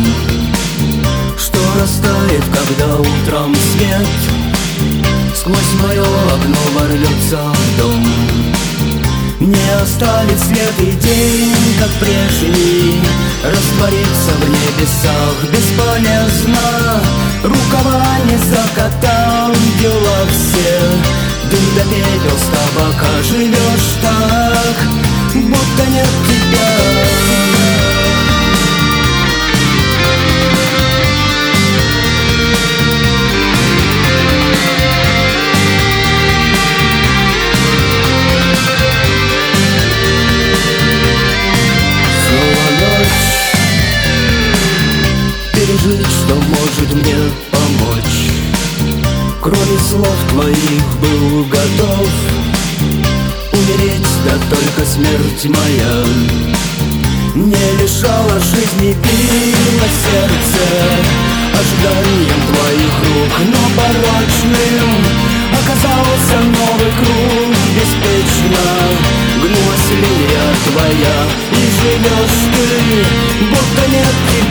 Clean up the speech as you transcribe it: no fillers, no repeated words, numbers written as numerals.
что растает, когда утром свет сквозь мое окно ворвется в дом. Не оставит след и день, как прежний, растворится в небесах бесполезно. Рукава не закатал, дела все, дым да пепел с табака. Живешь так, будто нет тебя. Пережить, что может мне помочь. Кроме слов твоих был готов умереть, да только смерть моя не лишала жизни, било сердце ожиданием твоих рук. Но порочным оказался новый круг. Беспечно гнулась линия твоя, и живешь ты, будто нет тебя.